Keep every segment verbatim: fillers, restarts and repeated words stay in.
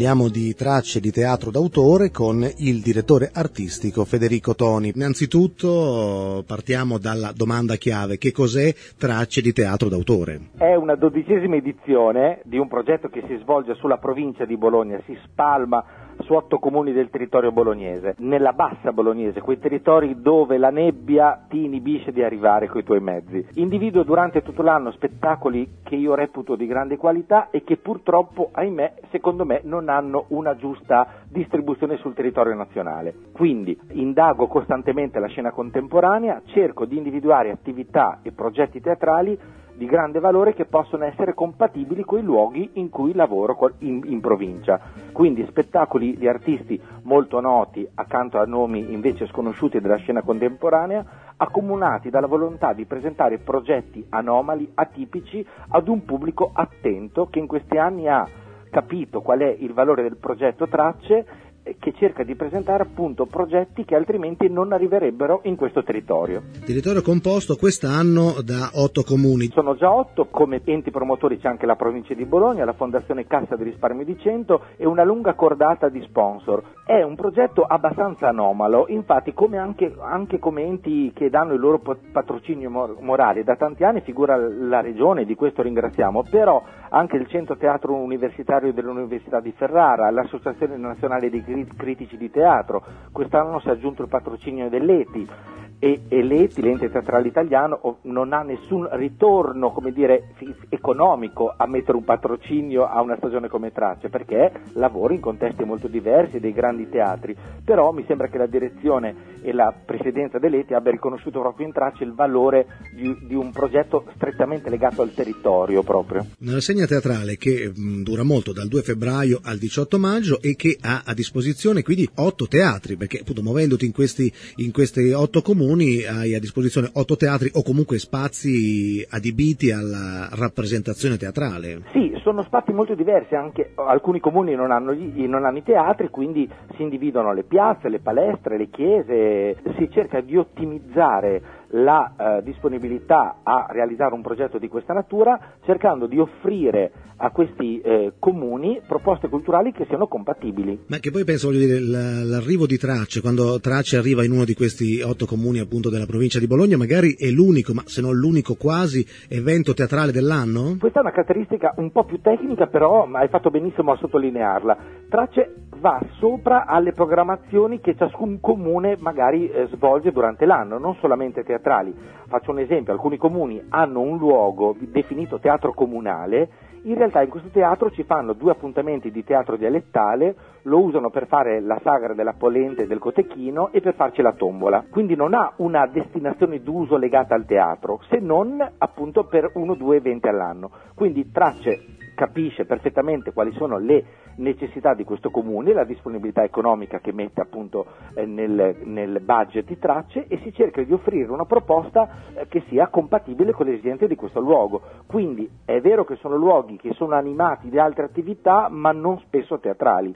Parliamo di tracce di teatro d'autore con il direttore artistico Federico Toni. Innanzitutto partiamo dalla domanda chiave: che cos'è Tracce di teatro d'autore? È una dodicesima edizione di un progetto che si svolge sulla provincia di Bologna, si spalma su otto comuni del territorio bolognese, nella bassa bolognese, quei territori dove la nebbia ti inibisce di arrivare coi tuoi mezzi. Individuo durante tutto l'anno spettacoli che io reputo di grande qualità e che purtroppo, ahimè, secondo me non hanno una giusta distribuzione sul territorio nazionale. Quindi indago costantemente la scena contemporanea, cerco di individuare attività e progetti teatrali di grande valore che possono essere compatibili con i luoghi in cui lavoro in, in provincia. Quindi spettacoli di artisti molto noti accanto a nomi invece sconosciuti della scena contemporanea, accomunati dalla volontà di presentare progetti anomali, atipici, ad un pubblico attento che in questi anni ha capito qual è il valore del progetto Tracce, che cerca di presentare appunto progetti che altrimenti non arriverebbero in questo territorio. Territorio composto quest'anno da otto comuni. Sono già otto, come enti promotori c'è anche la provincia di Bologna, la Fondazione Cassa di Risparmio di Cento e una lunga cordata di sponsor. È un progetto abbastanza anomalo, infatti come anche, anche come enti che danno il loro patrocinio morale da tanti anni figura la regione, di questo ringraziamo, però anche il Centro Teatro Universitario dell'Università di Ferrara, l'Associazione Nazionale dei Critici di Teatro, quest'anno si è aggiunto il patrocinio dell'E T I e, e l'E T I, l'Ente Teatrale Italiano, non ha nessun ritorno, come dire, economico a mettere un patrocinio a una stagione come Tracce, perché lavora in contesti molto diversi dei grandi teatri, però mi sembra che la direzione e la presidenza dell'E T I abbia riconosciuto proprio in Tracce il valore di, di un progetto strettamente legato al territorio proprio. Una rassegna teatrale che mh, dura molto, dal due febbraio al diciotto maggio, e che ha a disposizione quindi otto teatri, perché appunto muovendoti in questi in questi otto comuni hai a disposizione otto teatri o comunque spazi adibiti alla rappresentazione teatrale. Sì, sono spazi molto diversi, anche alcuni comuni non hanno, gli, non hanno i teatri, quindi si individuano le piazze, le palestre, le chiese, si cerca di ottimizzare la eh, disponibilità a realizzare un progetto di questa natura, cercando di offrire a questi eh, comuni proposte culturali che siano compatibili. Ma che poi penso, voglio dire, l'arrivo di Tracce, quando Tracce arriva in uno di questi otto comuni appunto della provincia di Bologna, magari è l'unico, ma se non l'unico quasi, evento teatrale dell'anno? Questa è una caratteristica un po' più tecnica, però hai fatto benissimo a sottolinearla. Tracce va sopra alle programmazioni che ciascun comune magari eh, svolge durante l'anno, non solamente teatrali. Faccio un esempio: alcuni comuni hanno un luogo definito teatro comunale, in realtà in questo teatro ci fanno due appuntamenti di teatro dialettale, lo usano per fare la sagra della polente e del cotechino e per farci la tombola, quindi non ha una destinazione d'uso legata al teatro, se non appunto per uno o due eventi all'anno. Quindi Tracce capisce perfettamente quali sono le necessità di questo comune, la disponibilità economica che mette appunto eh, nel, nel budget di Tracce, e si cerca di offrire una proposta eh, che sia compatibile con le esigenze di questo luogo. Quindi è vero che sono luoghi che sono animati di altre attività, ma non spesso teatrali.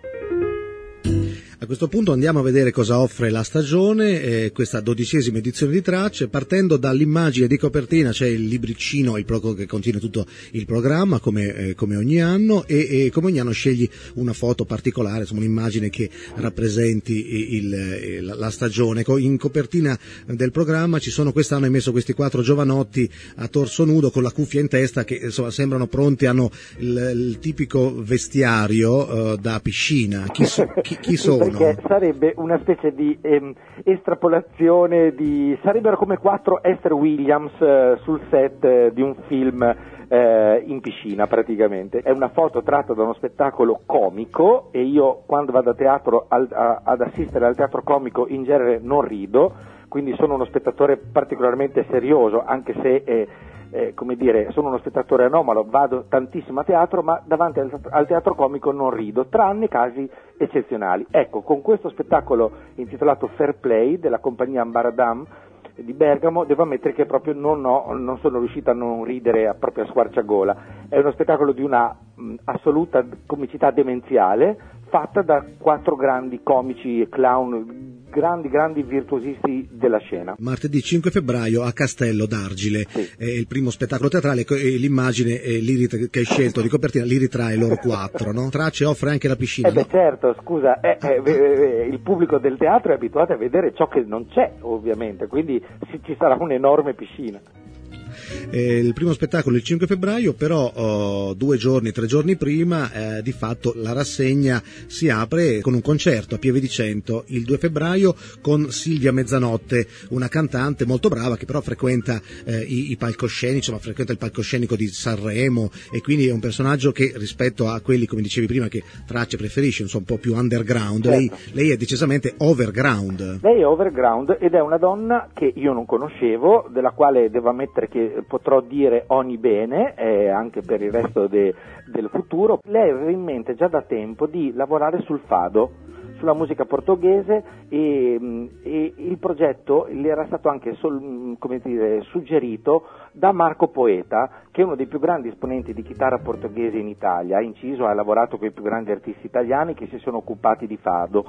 A questo punto andiamo a vedere cosa offre la stagione, eh, questa dodicesima edizione di Tracce. Partendo dall'immagine di copertina c'è il libricino il pro- che contiene tutto il programma, come, eh, come ogni anno, e, e come ogni anno scegli una foto particolare, insomma un'immagine che rappresenti il, il, la stagione. In copertina del programma ci sono, quest'anno hai messo questi quattro giovanotti a torso nudo con la cuffia in testa che insomma sembrano pronti, hanno il, il tipico vestiario uh, da piscina. Chi, so, chi, chi sono? Perché sarebbe una specie di ehm, estrapolazione di... sarebbero come quattro Esther Williams eh, sul set eh, di un film eh, in piscina praticamente. È una foto tratta da uno spettacolo comico, e io quando vado a teatro al, a, ad assistere al teatro comico in genere non rido, quindi sono uno spettatore particolarmente serioso, anche se... Eh, Eh, come dire, sono uno spettatore anomalo, vado tantissimo a teatro, ma davanti al, al teatro comico non rido, tranne casi eccezionali. Ecco, con questo spettacolo intitolato Fair Play della compagnia Ambaradam di Bergamo, devo ammettere che proprio non, ho, non sono riuscito a non ridere a proprio a squarciagola. È uno spettacolo di una mh, assoluta comicità demenziale, fatta da quattro grandi comici e clown grandi grandi virtuosisti della scena. Martedì cinque febbraio a Castello d'Argile, sì. È il primo spettacolo teatrale e l'immagine eh, che hai scelto di copertina li ritrae loro quattro, no? Trace offre anche la piscina. Eh beh, no? certo, scusa, eh, eh, eh, il pubblico del teatro è abituato a vedere ciò che non c'è, ovviamente, quindi ci sarà un'enorme piscina. Eh, il primo spettacolo il cinque febbraio, però oh, due giorni, tre giorni prima eh, di fatto la rassegna si apre con un concerto a Pieve di Cento il due febbraio con Silvia Mezzanotte, una cantante molto brava che però frequenta eh, i, i palcoscenici, insomma frequenta il palcoscenico di Sanremo, e quindi è un personaggio che rispetto a quelli, come dicevi prima, che Trace preferisce, insomma un po' più underground, certo. lei, lei è decisamente overground. Lei è overground ed è una donna che io non conoscevo, della quale devo ammettere che potrò dire ogni bene, eh, anche per il resto de, del futuro. Lei aveva in mente già da tempo di lavorare sul fado, sulla musica portoghese, e, e il progetto le era stato anche sol, come dire, suggerito da Marco Poeta, che è uno dei più grandi esponenti di chitarra portoghese in Italia, ha inciso, ha lavorato con i più grandi artisti italiani che si sono occupati di fado.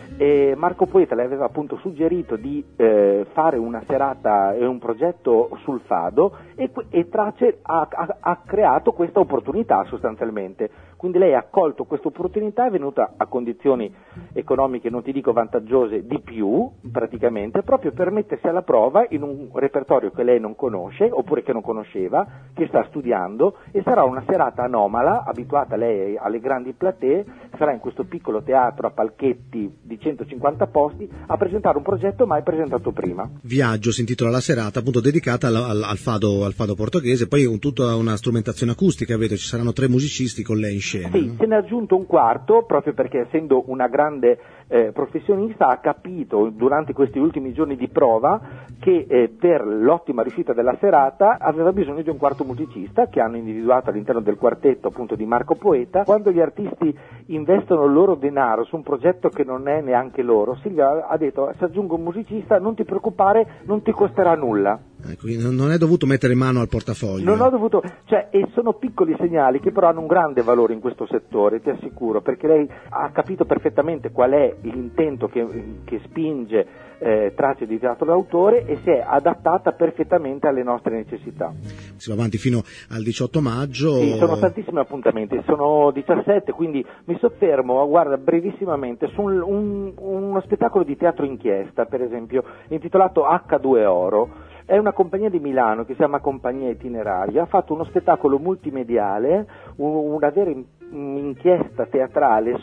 E Marco Poeta le aveva appunto suggerito di eh, fare una serata e un progetto sul fado, e, e Trace ha, ha, ha creato questa opportunità sostanzialmente. Quindi lei ha colto questa opportunità, è venuta a condizioni economiche, non ti dico vantaggiose, di più praticamente, proprio per mettersi alla prova in un repertorio che lei non conosce, oppure che non conosceva, che sta studiando, e sarà una serata anomala, abituata lei alle grandi platee, sarà in questo piccolo teatro a palchetti di centocinquanta posti a presentare un progetto mai presentato prima. Viaggio si intitola la serata, appunto dedicata al, al, al, fado, al fado portoghese, poi un, tutta una strumentazione acustica, vedo ci saranno tre musicisti con lei in scena. Sì, no? se ne è aggiunto un quarto, proprio perché essendo una grande eh, professionista ha capito durante questi ultimi giorni di prova che eh, per l'ottima riuscita della serata aveva bisogno di un quarto musicista, che hanno individuato all'interno del quartetto appunto di Marco Poeta. Quando gli artisti investono il loro denaro su un progetto che non è neanche loro, Silvia ha detto: se aggiungo un musicista non ti preoccupare, non ti costerà nulla. Ecco, non è dovuto mettere mano al portafoglio. Non ho dovuto, cioè, e sono piccoli segnali che però hanno un grande valore in questo settore, ti assicuro, perché lei ha capito perfettamente qual è l'intento che, che spinge eh, Trace di teatro d'autore, e si è adattata perfettamente alle nostre necessità. Si va avanti fino al diciotto maggio. Sì, sono tantissimi appuntamenti, sono diciassette, quindi mi soffermo, guarda, brevissimamente su un, un, uno spettacolo di teatro inchiesta, per esempio, intitolato acca due Oro. È una compagnia di Milano che si chiama Compagnia Itineraria, ha fatto uno spettacolo multimediale, una vera inchiesta teatrale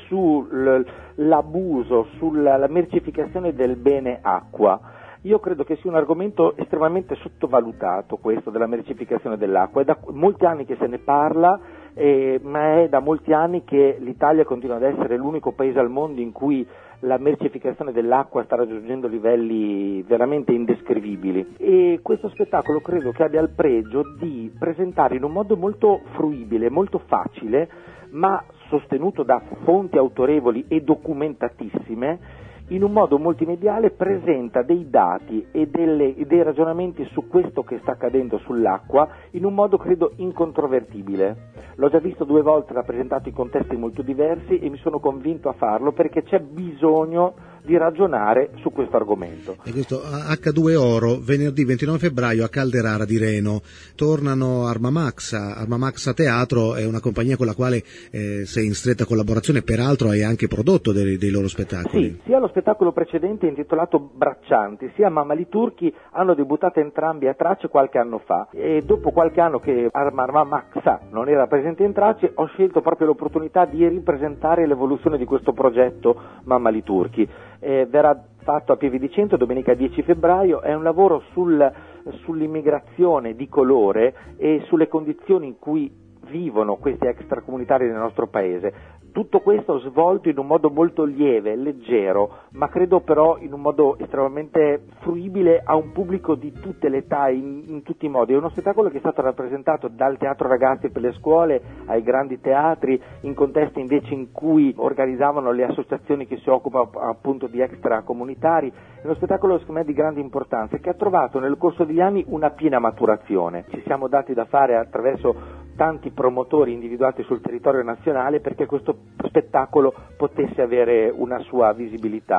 sull'abuso, sulla mercificazione del bene acqua. Io credo che sia un argomento estremamente sottovalutato, questo della mercificazione dell'acqua. È da molti anni che se ne parla, eh, ma è da molti anni che l'Italia continua ad essere l'unico paese al mondo in cui la mercificazione dell'acqua sta raggiungendo livelli veramente indescrivibili, e questo spettacolo credo che abbia il pregio di presentare in un modo molto fruibile, molto facile, ma sostenuto da fonti autorevoli e documentatissime, in un modo multimediale presenta dei dati e, delle, e dei ragionamenti su questo che sta accadendo sull'acqua in un modo credo incontrovertibile. L'ho già visto due volte rappresentato in contesti molto diversi e mi sono convinto a farlo perché c'è bisogno di ragionare su questo argomento. E questo acca due Oro, venerdì ventinove febbraio a Calderara di Reno. Tornano Arma Maxa. Arma Maxa Teatro è una compagnia con la quale eh, sei in stretta collaborazione, peraltro hai anche prodotto dei, dei loro spettacoli. Sì, sia lo spettacolo precedente intitolato Braccianti, sia Mammali Turchi hanno debuttato entrambi a Trace qualche anno fa, e dopo qualche anno che Arma, Arma Maxa non era presente in Trace ho scelto proprio l'opportunità di ripresentare l'evoluzione di questo progetto Mammali Turchi. Eh, verrà fatto a Pieve di Cento domenica dieci febbraio, è un lavoro sul, sull'immigrazione di colore e sulle condizioni in cui vivono questi extracomunitari nel nostro paese. Tutto questo svolto in un modo molto lieve, leggero, ma credo però in un modo estremamente fruibile a un pubblico di tutte le età, in, in tutti i modi. È uno spettacolo che è stato rappresentato dal teatro ragazzi per le scuole ai grandi teatri, in contesti invece in cui organizzavano le associazioni che si occupano appunto di extracomunitari. È uno spettacolo secondo me di grande importanza che ha trovato nel corso degli anni una piena maturazione. Ci siamo dati da fare attraverso tanti promotori individuati sul territorio nazionale perché questo spettacolo potesse avere una sua visibilità.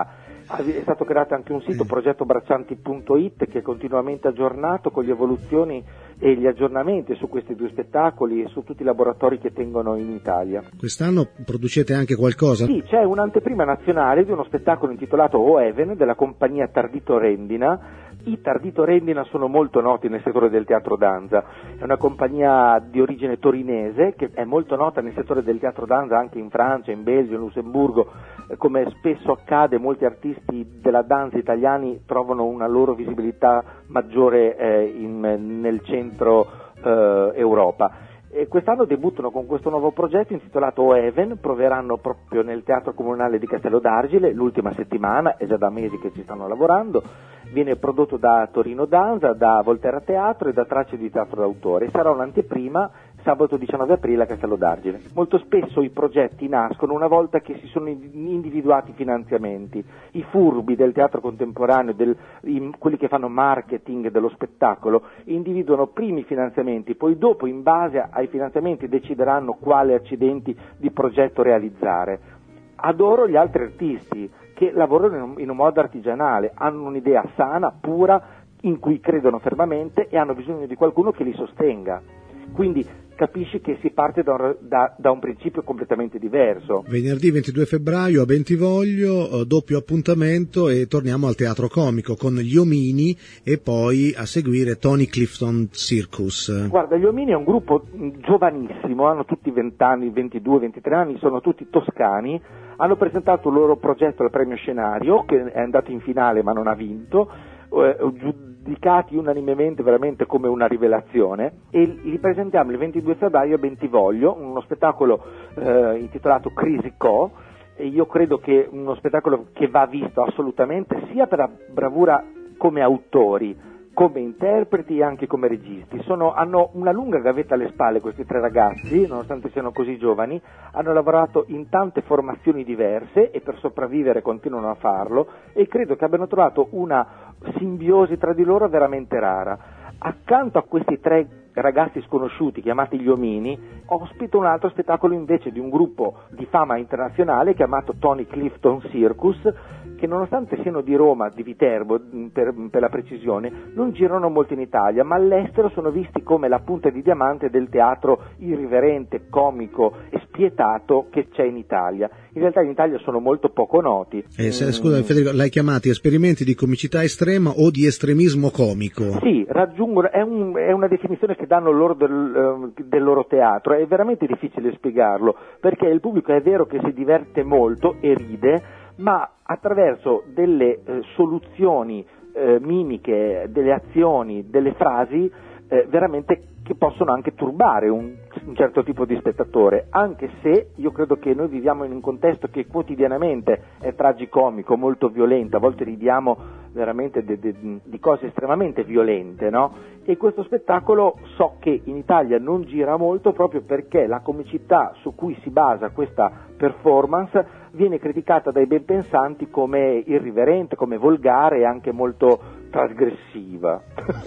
È stato creato anche un sito, progetto braccianti punto it, che è continuamente aggiornato con le evoluzioni e gli aggiornamenti su questi due spettacoli e su tutti i laboratori che tengono in Italia. Quest'anno producete anche qualcosa? Sì, c'è un'anteprima nazionale di uno spettacolo intitolato O Even della compagnia Tardito Rendina. I Tardito Rendina sono molto noti nel settore del teatro danza, è una compagnia di origine torinese che è molto nota nel settore del teatro danza anche in Francia, in Belgio, in Lussemburgo. Come spesso accade, molti artisti della danza italiani trovano una loro visibilità maggiore eh, in, nel centro eh, Europa. E quest'anno debuttano con questo nuovo progetto intitolato O Even, proveranno proprio nel Teatro Comunale di Castello d'Argine l'ultima settimana, è già da mesi che ci stanno lavorando. Viene prodotto da Torino Danza, da Volterra Teatro e da Tracce di Teatro d'autore. Sarà un'anteprima sabato diciannove aprile a Castello d'Argine. Molto spesso i progetti nascono una volta che si sono individuati i finanziamenti. I furbi del teatro contemporaneo, del, i, quelli che fanno marketing dello spettacolo, individuano primi finanziamenti, poi dopo in base ai finanziamenti decideranno quale accidenti di progetto realizzare. Adoro gli altri artisti che lavorano in un, in un modo artigianale, hanno un'idea sana, pura, in cui credono fermamente e hanno bisogno di qualcuno che li sostenga. Quindi capisci che si parte da un, da, da un principio completamente diverso. Venerdì ventidue febbraio a Bentivoglio, doppio appuntamento, e torniamo al teatro comico con gli Omini e poi a seguire Tony Clifton Circus. Guarda, gli Omini è un gruppo giovanissimo, hanno tutti venti anni, ventidue ventitré anni, sono tutti toscani, hanno presentato il loro progetto al premio Scenario, che è andato in finale ma non ha vinto, eh, giudicati unanimemente veramente come una rivelazione, e li presentiamo il ventidue febbraio a Bentivoglio, uno spettacolo eh, intitolato Crisi Co, e io credo che uno spettacolo che va visto assolutamente sia per la bravura come autori, come interpreti e anche come registi. Sono, hanno una lunga gavetta alle spalle questi tre ragazzi, nonostante siano così giovani, hanno lavorato in tante formazioni diverse e per sopravvivere continuano a farlo, e credo che abbiano trovato una simbiosi tra di loro veramente rara. Accanto a questi tre ragazzi sconosciuti chiamati gli Omini, ospito un altro spettacolo invece di un gruppo di fama internazionale chiamato Tony Clifton Circus, che nonostante siano di Roma, di Viterbo per, per la precisione, non girano molto in Italia, ma all'estero sono visti come la punta di diamante del teatro irriverente, comico e spietato che c'è in Italia. In realtà in Italia sono molto poco noti. Eh, se, scusa Federico, l'hai chiamati esperimenti di comicità estrema o di estremismo comico? Sì, raggiungono, è, un, è una definizione che danno loro del, del loro teatro, è veramente difficile spiegarlo, perché il pubblico è vero che si diverte molto e ride, ma attraverso delle eh, soluzioni eh, mimiche, delle azioni, delle frasi eh, veramente che possono anche turbare un, un certo tipo di spettatore, anche se io credo che noi viviamo in un contesto che quotidianamente è tragicomico, molto violento, a volte ridiamo veramente de, de, di cose estremamente violente, no? E questo spettacolo so che in Italia non gira molto proprio perché la comicità su cui si basa questa performance viene criticata dai benpensanti come irriverente, come volgare e anche molto trasgressiva.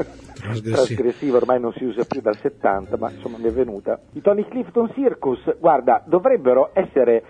Trasgressiva ormai non si usa più dal settanta, ma insomma mi è venuta. I Tony Clifton Circus, guarda, dovrebbero essere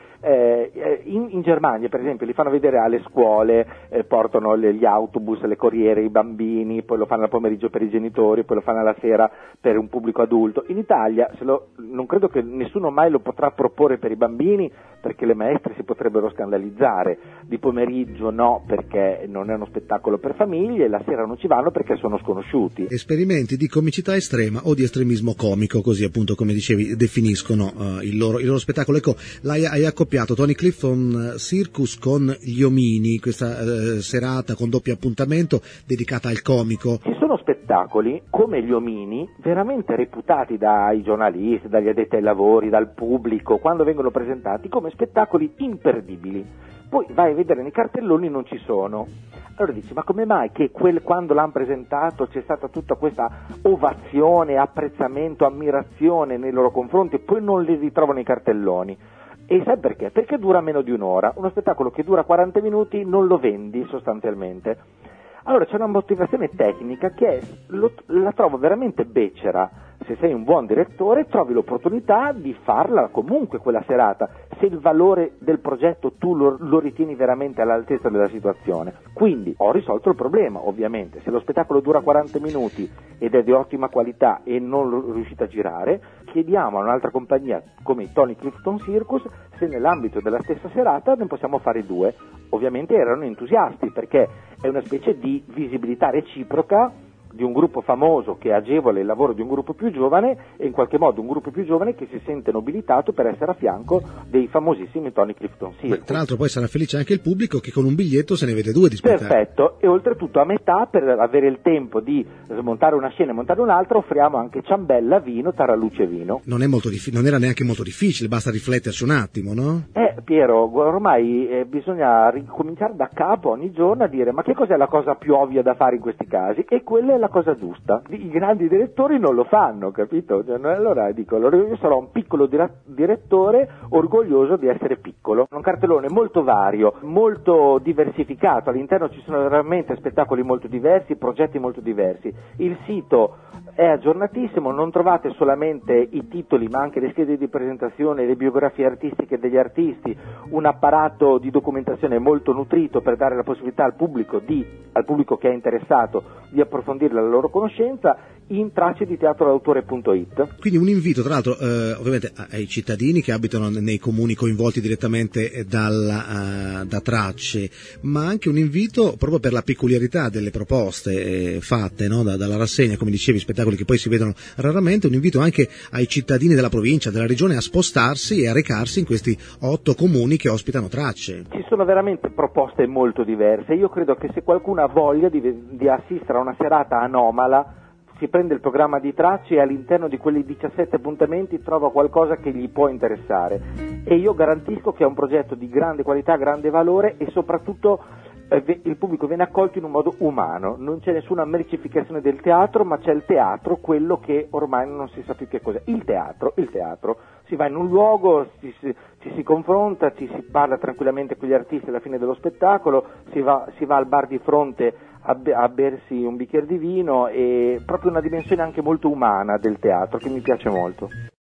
eh, in, in Germania per esempio, li fanno vedere alle scuole, eh, portano le, gli autobus, le corriere, i bambini, poi lo fanno al pomeriggio per i genitori, poi lo fanno alla sera per un pubblico adulto. In Italia se lo, non credo che nessuno mai lo potrà proporre per i bambini, perché le maestre si potrebbero scandalizzare. Di pomeriggio no, perché non è uno spettacolo per famiglie, e la sera non ci vanno perché sono sconosciuti. Esperimenti di comicità estrema o di estremismo comico, così appunto come dicevi definiscono uh, il, loro, il loro spettacolo. Ecco, l'hai, hai accoppiato Tony Clifton Circus con gli Omini, questa uh, serata con doppio appuntamento dedicata al comico. Ci sono spettacoli come gli Omini veramente reputati dai giornalisti, dagli addetti ai lavori, dal pubblico, quando vengono presentati come spettacoli imperdibili. Poi vai a vedere nei cartelloni, non ci sono. Allora dici, ma come mai che quel, quando l'hanno presentato c'è stata tutta questa ovazione, apprezzamento, ammirazione nei loro confronti, e poi non li ritrovo nei cartelloni? E sai perché? Perché dura meno di un'ora. Uno spettacolo che dura quaranta minuti non lo vendi sostanzialmente. Allora c'è una motivazione tecnica che è, lo, la trovo veramente becera. se sei un buon direttore trovi l'opportunità di farla comunque quella serata, se il valore del progetto tu lo, lo ritieni veramente all'altezza della situazione. Quindi ho risolto il problema, ovviamente. Se lo spettacolo dura quaranta minuti ed è di ottima qualità e non lo riuscite a girare, chiediamo a un'altra compagnia come i Tony Clifton Circus se nell'ambito della stessa serata ne possiamo fare due. Ovviamente erano entusiasti, perché è una specie di visibilità reciproca di un gruppo famoso che agevola il lavoro di un gruppo più giovane, e in qualche modo un gruppo più giovane che si sente nobilitato per essere a fianco dei famosissimi Tony Clifton Circus. Beh, tra l'altro poi sarà felice anche il pubblico che con un biglietto se ne vede due di spettacoli. Perfetto, e oltretutto a metà, per avere il tempo di smontare una scena e montare un'altra, offriamo anche ciambella, vino, taralluce e vino. Non è molto diffi- non era neanche molto difficile, basta rifletterci un attimo, no? Eh Piero, ormai eh, bisogna ricominciare da capo ogni giorno a dire: ma che cos'è la cosa più ovvia da fare in questi casi? E quella è la cosa giusta. I grandi direttori non lo fanno, capito? Cioè, allora dico, allora io sarò un piccolo dire- direttore orgoglioso di essere piccolo. Un cartellone molto vario, molto diversificato, all'interno ci sono veramente spettacoli molto diversi, progetti molto diversi. Il sito è aggiornatissimo, non trovate solamente i titoli ma anche le schede di presentazione, le biografie artistiche degli artisti, un apparato di documentazione molto nutrito per dare la possibilità al pubblico, di, al pubblico che è interessato di approfondire la loro conoscenza in tracce di teatro d'autore punto it. Quindi un invito, tra l'altro, eh, ovviamente ai cittadini che abitano nei comuni coinvolti direttamente dalla, uh, da Tracce, ma anche un invito proprio per la peculiarità delle proposte eh, fatte, no? da, dalla rassegna, come dicevi, spettacoli che poi si vedono raramente, un invito anche ai cittadini della provincia, della regione a spostarsi e a recarsi in questi otto comuni che ospitano Tracce. Ci sono veramente proposte molto diverse. Io credo che se qualcuno ha voglia di, di assistere a una serata anomala, si prende il programma di Tracce e all'interno di quelli diciassette appuntamenti trova qualcosa che gli può interessare, e io garantisco che è un progetto di grande qualità, grande valore, e soprattutto eh, il pubblico viene accolto in un modo umano. Non c'è nessuna mercificazione del teatro, ma c'è il teatro, quello che ormai non si sa più che cos'è. Il teatro, il teatro. Si va in un luogo, ci si, ci si confronta, ci si parla tranquillamente con gli artisti alla fine dello spettacolo, si va, si va al bar di fronte a, be- a bersi un bicchiere di vino, e proprio una dimensione anche molto umana del teatro che mi piace molto.